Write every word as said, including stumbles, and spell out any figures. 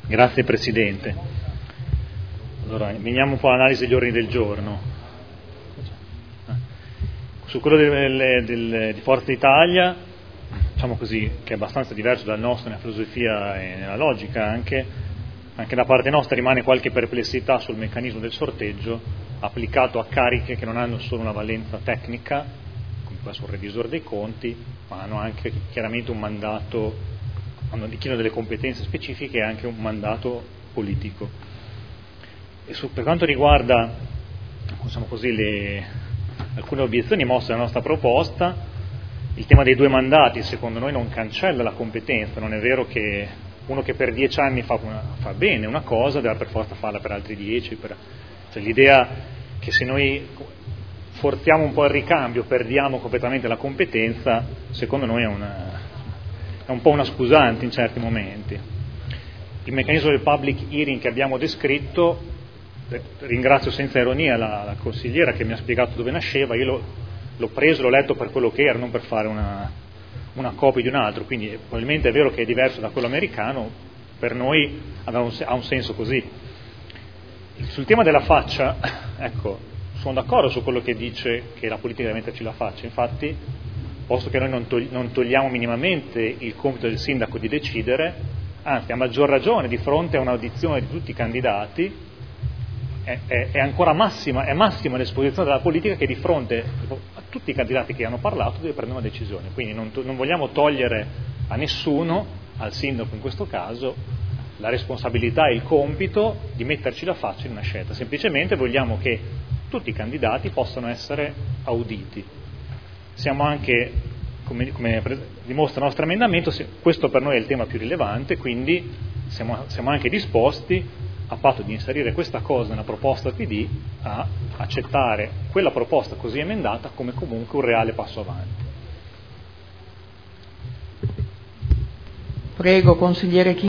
Grazie Presidente. Allora, veniamo un po' all'analisi degli ordini del giorno. Su quello del, del, di Forza Italia, diciamo così, che è abbastanza diverso dal nostro nella filosofia e nella logica anche, anche da parte nostra rimane qualche perplessità sul meccanismo del sorteggio applicato a cariche che non hanno solo una valenza tecnica, come può essere un revisore dei conti, ma hanno anche chiaramente un mandato, hanno richiedono delle competenze specifiche e anche un mandato politico. E su, per quanto riguarda, diciamo così, le, alcune obiezioni mosse alla nostra proposta, il tema dei due mandati secondo noi non cancella la competenza, non è vero che uno che per dieci anni fa, una, fa bene una cosa deve per forza farla per altri dieci, per, cioè l'idea che se noi forziamo un po' il ricambio perdiamo completamente la competenza, secondo noi è, una, è un po' una scusante in certi momenti. Il meccanismo del public hearing che abbiamo descritto, ringrazio senza ironia la, la consigliera che mi ha spiegato dove nasceva, io l'ho, l'ho preso, l'ho letto per quello che era, non per fare una, una copia di un altro, quindi probabilmente è vero che è diverso da quello americano, per noi ha un, ha un senso così. Sul tema della faccia, ecco, sono d'accordo su quello che dice che la politica deve metterci la faccia, infatti, posto che noi non, togli, non togliamo minimamente il compito del sindaco di decidere, anzi a maggior ragione di fronte a un'audizione di tutti i candidati, è, è, è ancora massima, è massima l'esposizione della politica che di fronte a tutti i candidati che hanno parlato deve prendere una decisione, quindi non, non vogliamo togliere a nessuno, al sindaco in questo caso, la responsabilità e il compito di metterci la faccia in una scelta, semplicemente vogliamo che tutti i candidati possano essere auditi. Siamo anche, come, come dimostra il nostro emendamento, questo per noi è il tema più rilevante, quindi siamo, siamo anche disposti, a patto di inserire questa cosa nella proposta P D, a accettare quella proposta così emendata come comunque un reale passo avanti. Prego, consigliere Chi.